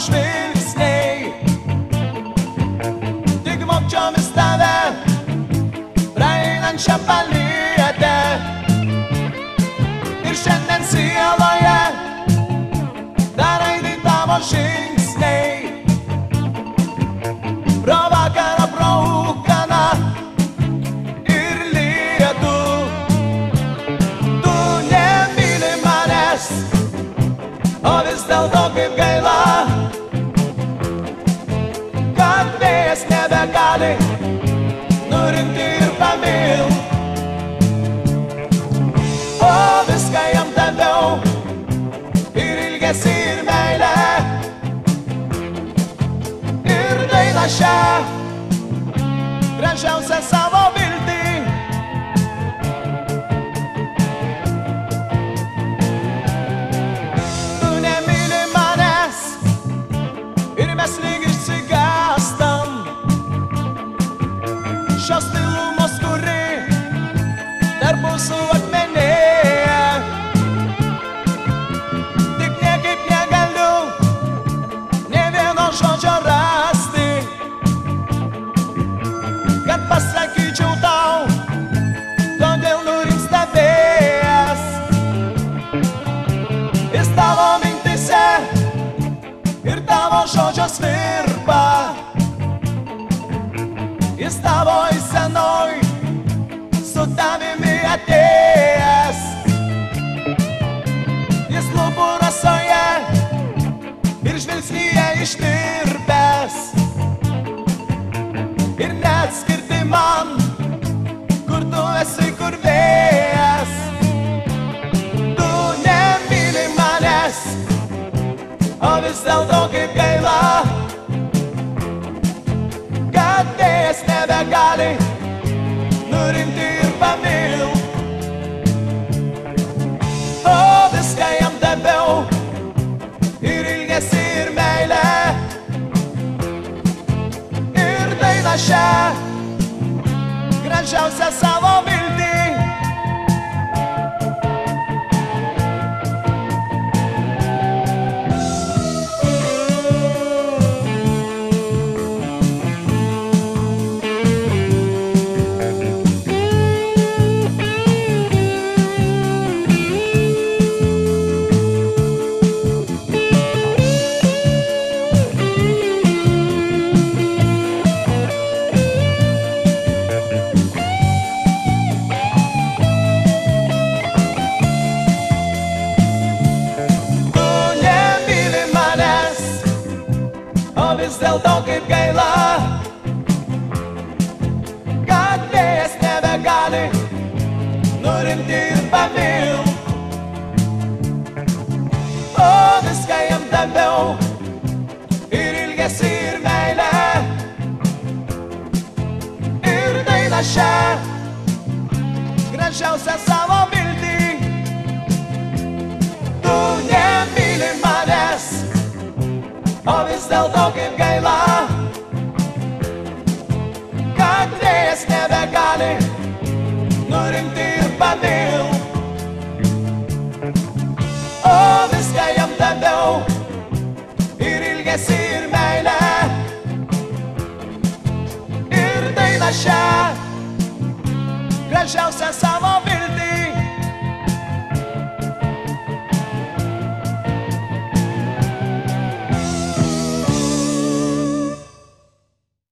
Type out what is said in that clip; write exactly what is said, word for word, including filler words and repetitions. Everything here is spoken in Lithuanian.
žvilgsniai, tik vogčiomis tave praeinančią palietė. Ir šiandien sieloje dar aidi tavo žingsniai. Pro vakarą, pro ūkaną ir lietų. Tu nemyli manęs, o vis dėlto kaip gaila, kad vėjas nebegali nurimti ir pamilt. O viską jam daviau, ir ilgesį, ir meilę, ir dainą šią, gražiausią savo viltį. Tu nemyli manęs, ir mes lyg išsigąstam šios tylumos, kuri dar mūsų akmenėje. Tik niekaip negaliu nė vieno žodžio rasti, kad pasakyčiau tau, kodėl nurimsta vėjas. Jis tavo mintise ir tavo žodžio svirpa. Jis tavo įsenoj su tavimi atėjęs. Jis lūpų rasoje ir žvilgsnyje ištirpęs. Ir neatskirti man, kur tu esi, kur vėjas. Tu nemyli manęs, o vis dėlto kaip gaila, kad vėjas nebegali nurimti ir pamilt. O viską jam daviau, ir ilgesį, ir meilę, ir dainą šią, gražiausią savo viltį. Vis dėlto kaip gaila, kad vėjas nebegali nurimti ir pamilt. O viską jam daviau, ir ilgesį, ir meilę, ir dainą šią, gražiausią savo viltį. Tu nemyli manęs, o vis dėlto kaip gaila, kad vėjas nebegali nurimti ir pamilt. O viską jam daviau, ir ilgesį, ir meilę, ir dainą šią, gražiausią savo